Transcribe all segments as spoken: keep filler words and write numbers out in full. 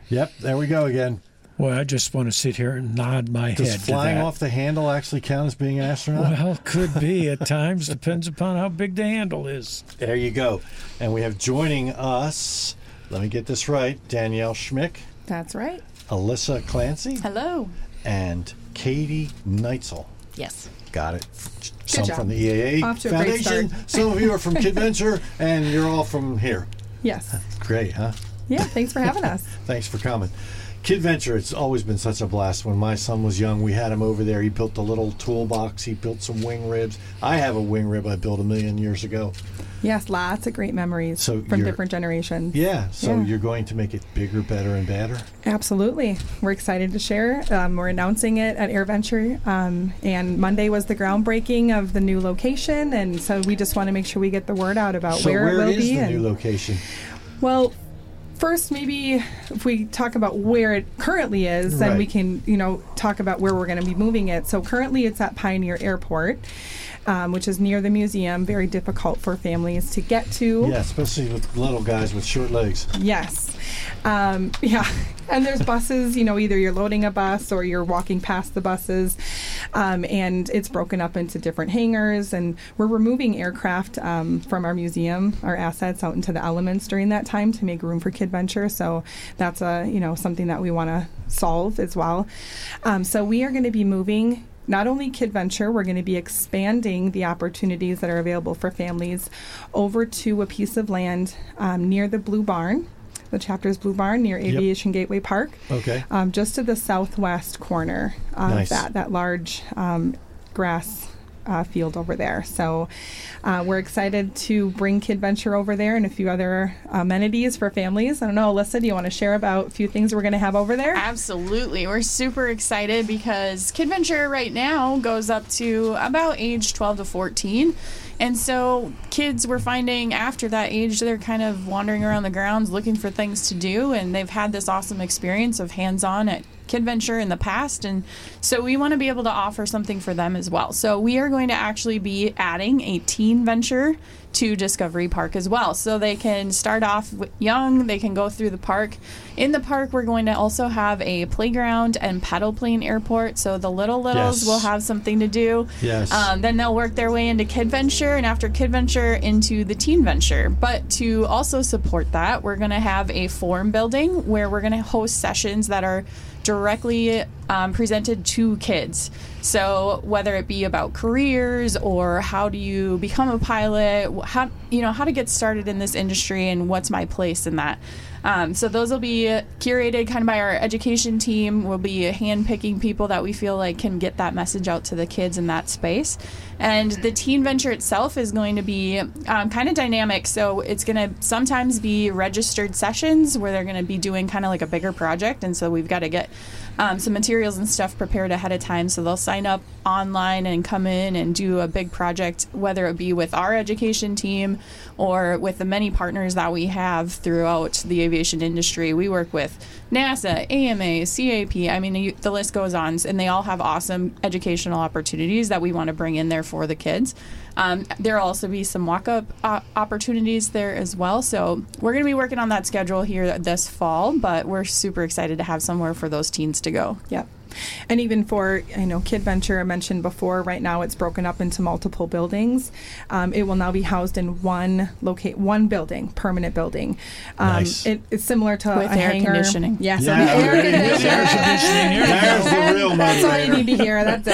Yep, there we go again. Well, I just want to sit here and nod my Does head flying to that. off the handle actually count as being an astronaut? Well, could be at times. Depends upon how big the handle is. There you go. And we have joining us, let me get this right, Danielle Schmick, That's right. Alyssa Clancy, Hello. and Katie Neitzel. Yes. Got it. Some job. from the E A A Off to a great Foundation. start. Some of you are from KidVenture, and you're all from here. Yes. Great, huh? Yeah, thanks for having us. Thanks for coming. KidVenture, it's always been such a blast. When my son was young, we had him over there. He built a little toolbox. He built some wing ribs. I have a wing rib I built a million years ago. Yes, lots of great memories So from you're- different generations. Yeah, so Yeah. you're going to make it bigger, better, and badder? Absolutely. We're excited to share. Um, we're announcing it at AirVenture, um, and Monday was the groundbreaking of the new location, and so we just want to make sure we get the word out about So where, where it will is be. the and, new location? well, first, maybe if we talk about where it currently is, then Right. we can, you know, talk about where we're going to be moving it. So currently, it's at Pioneer Airport, um, which is near the museum. Very difficult for families to get to. Yeah, especially with little guys with short legs. Yes. Um, yeah. And there's buses, you know, either you're loading a bus or you're walking past the buses. Um, and it's broken up into different hangars. And we're removing aircraft um, from our museum, our assets out into the elements during that time to make room for KidVenture. So that's a, you know, something that we want to solve as well. Um, so we are going to be moving not only KidVenture, we're going to be expanding the opportunities that are available for families over to a piece of land um, near the Blue Barn, the chapter's Blue Barn near Yep. Aviation Gateway Park, Okay. um, just to the southwest corner of Nice. that, that large um, grass uh, field over there. So uh, we're excited to bring KidVenture over there and a few other amenities for families. I don't know, Alyssa, do you want to share about a few things we're going to have over there? Absolutely. We're super excited because KidVenture right now goes up to about age twelve to fourteen. And so kids, we're finding after that age, they're kind of wandering around the grounds looking for things to do. And they've had this awesome experience of hands-on at KidVenture in the past. And so we want to be able to offer something for them as well. So we are going to actually be adding a teen venture to Discovery Park as well. So they can start off with young, they can go through the park. In the park, we're going to also have a playground and pedal plane airport. So the little littles Yes. will have something to do. Yes. Um, then they'll work their way into KidVenture, and after KidVenture into the Teen Venture. But to also support that, we're going to have a forum building where we're going to host sessions that are directly um, presented to kids. So whether it be about careers or how do you become a pilot, how you know how to get started in this industry and what's my place in that. Um, so those will be curated kind of by our education team. We'll be hand-picking people that we feel like can get that message out to the kids in that space. And the Teen Venture itself is going to be um, kind of dynamic. So it's going to sometimes be registered sessions where they're going to be doing kind of like a bigger project. And so we've got to get um, some materials and stuff prepared ahead of time. So they'll sign up online and come in and do a big project, whether it be with our education team or with the many partners that we have throughout the aviation industry. We work with NASA, A M A, C A P. I mean, you, the list goes on, and they all have awesome educational opportunities that we want to bring in there for the kids. Um, there'll also be some walk-up uh, opportunities there as well. So we're going to be working on that schedule here this fall, but we're super excited to have somewhere for those teens to go. Yep. And even for, you know, KidVenture, I mentioned before, right now it's broken up into multiple buildings. Um, it will now be housed in one locate one building, permanent building. Um, Nice. it, it's similar to With a air hangar. conditioning. Yes, Yeah, it'll be air there you go. conditioning. Air conditioning, here we There's go. the real That's all you motivator. need to hear. That's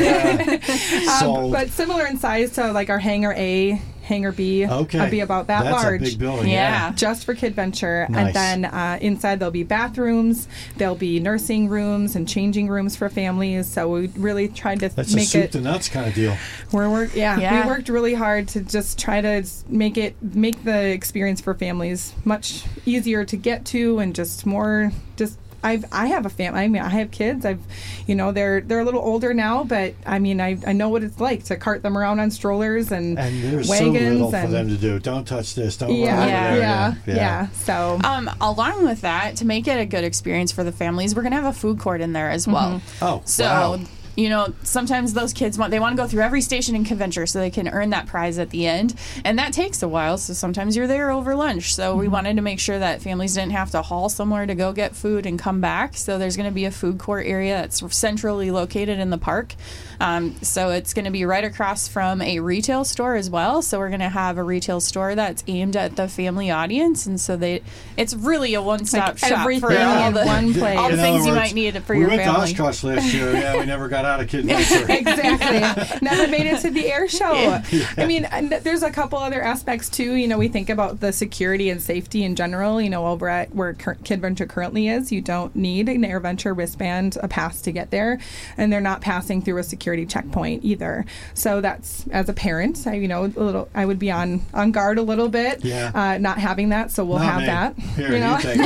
it. um, Sold. but similar in size to like our hangar A, hangar B. Okay. It'll be about that That's large. a big building. Yeah. Just for KidVenture. Nice. And then uh, inside there'll be bathrooms, there'll be nursing rooms and changing rooms for families. So we really tried to That's a make soup it. to nuts kind of deal. We're work, yeah, Yeah. we worked really hard to just try to s- make it make the experience for families much easier to get to and just more just. I've I have a family. I mean, I have kids. I've, you know, they're they're a little older now, but I mean, I I know what it's like to cart them around on strollers and, And there's wagons so little and for them to do. Don't touch this. Don't yeah, run over yeah, there. yeah, yeah, So Um, along with that, to make it a good experience for the families, we're going to have a food court in there as well. Oh, So wow. you know, sometimes those kids want they want to go through every station in Kidventure so they can earn that prize at the end, and that takes a while. So sometimes you're there over lunch. So we wanted to make sure that families didn't have to haul somewhere to go get food and come back. So there's going to be a food court area that's centrally located in the park. Um, so it's going to be right across from a retail store as well. So we're going to have a retail store that's aimed at the family audience, and so they it's really a one-stop Like shop everything for all in the one place. all the In things other you words, might need for we your went family. to Oshkosh last year. Yeah, we never got out of Kidventure. Exactly. Never made it to the air show. I mean, and there's a couple other aspects too. You know, we think about the security and safety in general. You know, over at where Cur- Kidventure currently is, you don't need an AirVenture wristband, a pass to get there, and they're not passing through a security checkpoint either. So that's, as a parent, I, you know, a little, I would be on on guard a little bit, Yeah. uh, not having that. So we'll Not have me. that. Here, you know, you take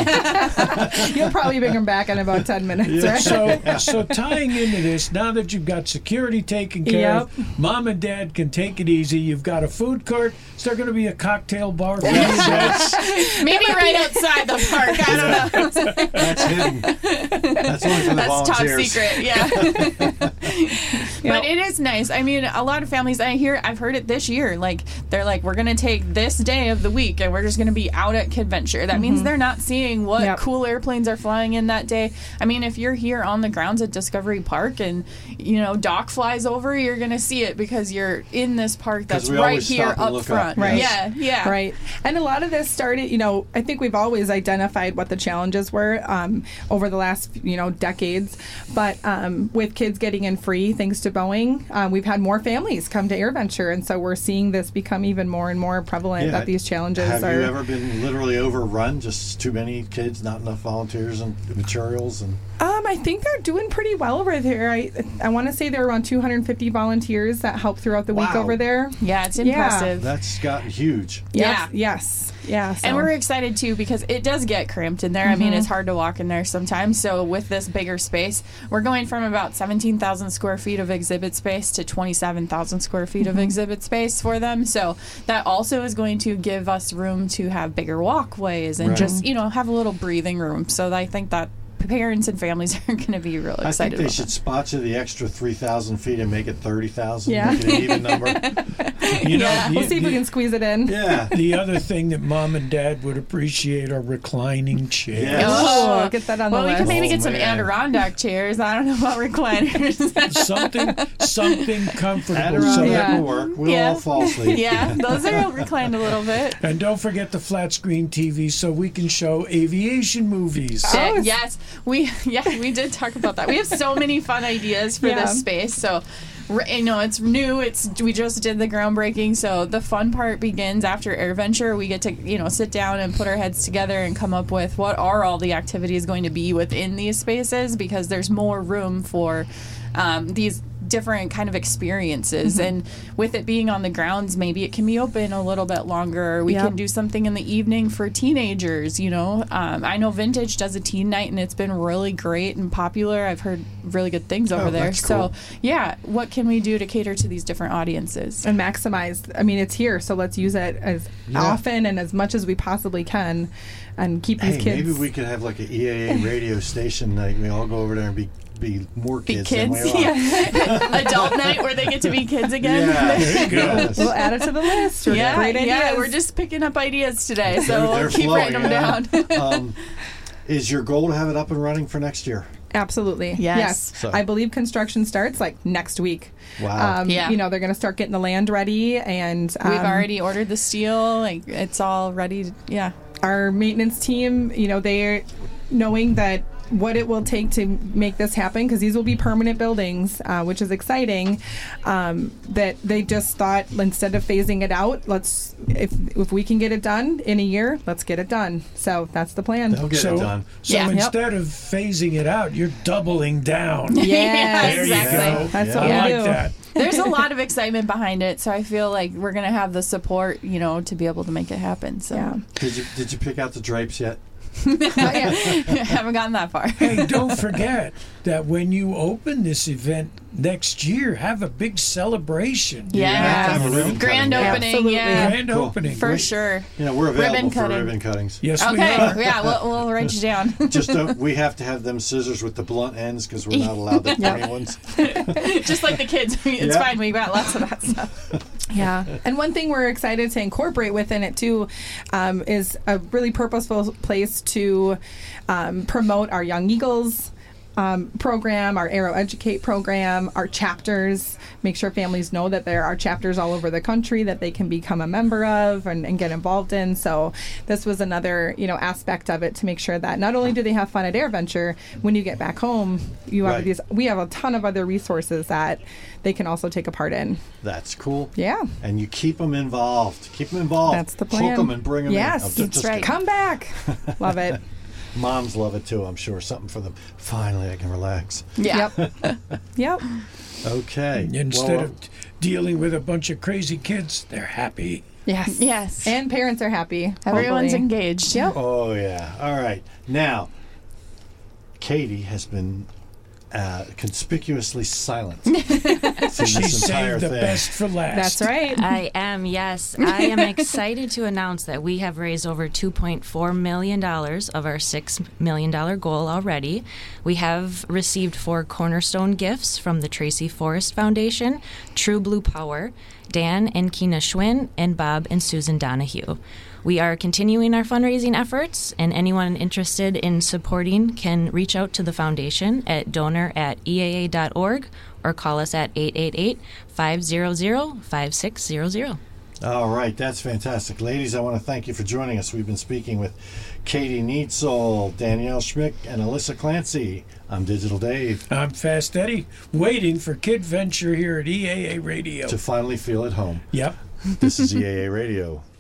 it. you'll probably bring them back in about ten minutes, Yeah. right? So, so tying into this, now that you've got security taken care Yep. of, mom and dad can take it easy. You've got a food court. Is there going to be a cocktail bar for you guys? Maybe right outside the park. I don't know. That's hidden. That's only for the That's top volunteers. secret, yeah. But it is nice. I mean, a lot of families I hear, I've heard it this year. Like they're like, we're gonna take this day of the week and we're just gonna be out at Kidventure. That means they're not seeing what Yep. cool airplanes are flying in that day. I mean, if you're here on the grounds at Discovery Park and you know Doc flies over, you're gonna see it because you're in this park that's 'Cause we right always here stop and up look up. front. Right. Yeah, yeah. Right. And a lot of this started, you know, I think we've always identified what the challenges were um, over the last, you know, decades. But um, with kids getting in free, thanks to Boeing, um, we've had more families come to AirVenture. And so we're seeing this become even more and more prevalent Yeah. that these challenges Have are. you ever been literally overrun? Just too many kids, not enough volunteers and materials, and Um, I think they're doing pretty well over there. I I want to say there are around two hundred fifty volunteers that help throughout the week Wow. over there. Yeah, it's Yeah. impressive. that's gotten huge. Yeah. Yes. Yes. Yeah. And so- we're excited too because it does get cramped in there. I mean, it's hard to walk in there sometimes. So with this bigger space, we're going from about seventeen thousand square feet of exhibit space to twenty-seven thousand square feet of exhibit space for them. So that also is going to give us room to have bigger walkways and Right. just, you know, have a little breathing room. So I think that parents and families are going to be really I excited think they about should that. spot you the extra three thousand feet and make it thirty thousand. Yeah. Make it an even number. You know, Yeah. the, We'll see if we the- can squeeze it in. Yeah. the other thing that mom and dad would appreciate are reclining chairs. Yes. Oh, get that on Well, the we list. can maybe Oh, get some man. Adirondack chairs. I don't know about recliners. Something, something comfortable. So Adirondack that- Yeah. will work. We'll Yeah. all fall asleep. Yeah, those are reclined a little bit. And don't forget the flat screen T V so we can show aviation movies. Oh, Uh, yes, we yeah we did talk about that. We have so many fun ideas for Yeah. this space. So, r- you know, it's new. It's we just did the groundbreaking. So the fun part begins after AirVenture. We get to you know sit down and put our heads together and come up with what are all the activities going to be within these spaces because there's more room for um, these different kind of experiences and with it being on the grounds maybe it can be open a little bit longer. We Yep. can do something in the evening for teenagers, you know. um, I know Vintage does a teen night and it's been really great and popular. I've heard really good things over Oh, there. that's So cool. yeah, what can we do to cater to these different audiences? And maximize. I mean, it's here, so let's use it as Yeah. often and as much as we possibly can, and keep these Hey, kids. maybe we could have like an E A A radio station night. We all go over there and be be more Be kids. kids, Than we are. yeah. Adult night where they get to be kids again. Yeah. There you go. Yes. We'll add it to the list. We're Yeah, great yeah, ideas. we're just picking up ideas today, They're- so we'll they're keep flowing, writing them yeah. down. um, is your goal to have it up and running for next year? Absolutely. Yes. So- I believe construction starts like next week. Wow. Um, Yeah. You know, they're going to start getting the land ready, and um, We've already ordered the steel, like it's all ready. To, yeah. our maintenance team, you know, they're knowing that what it will take to make this happen, because these will be permanent buildings, uh, which is exciting. Um, that they just thought instead of phasing it out, let's if if we can get it done in a year, let's get it done. So that's the plan. They'll get so, it done. so Yeah. Yep. instead of phasing it out, you're doubling down. Yes. There exactly. you go. That's Yeah. what I we like do. that. There's a lot of excitement behind it, so I feel like we're gonna have the support, you know, to be able to make it happen. So Yeah. Did you did you pick out the drapes yet? Haven't gotten that far. Hey, don't forget that when you open this event next year, have a big celebration. You have to Yeah. have a ribbon Grand cutting. opening. Absolutely. Yeah. Grand Cool. opening. For We- sure. You know, we're available Ribbon for cutting. ribbon cuttings. Yes, we Okay. are. Yeah, we'll, we'll write you down. Just don't, we have to have them scissors with the blunt ends because we're not allowed the Yep. pointy ones. Just like the kids. It's Yeah. fine. We got lots of that stuff. Yeah. And one thing we're excited to incorporate within it too um, is a really purposeful place to um, promote our Young Eagles um, program, our Arrow Educate program, our chapters. Make sure families know that there are chapters all over the country that they can become a member of and, and get involved in. So this was another, you know, aspect of it to make sure that not only do they have fun at AirVenture, when you get back home, you have Right. these. We have a ton of other resources that they can also take a part in. That's cool. Yeah. And you keep them involved. Keep them involved. That's the plan. Hook them and bring them Yes, in. I'm ju- that's just right. kidding. Come back. Love it. Moms love it too, I'm sure. Something for them. Finally, I can relax. Yeah. Yep. Yep. Okay. Instead Well, of dealing with a bunch of crazy kids, they're happy. Yes. Yes. And parents are happy. Everyone's hopefully. engaged. Yep. Oh, yeah. All right. Now, Katie has been uh, conspicuously silent through She this entire saved the thing. best for last. That's right. I am, yes. I am excited to announce that we have raised over two point four million dollars of our six million dollars goal already. We have received four cornerstone gifts from the Tracy Forrest Foundation, True Blue Power, Dan and Keena Schwinn, and Bob and Susan Donahue. We are continuing our fundraising efforts, and anyone interested in supporting can reach out to the foundation at donor at E A A dot org or call us at eight eight eight, five hundred, five six zero zero. All right, that's fantastic. Ladies, I want to thank you for joining us. We've been speaking with Katie Neitzel, Danielle Schmick, and Alyssa Clancy. I'm Digital Dave. I'm Fast Eddie, waiting for Kid Venture here at E A A Radio. To finally feel at home. Yep. This is E A A Radio.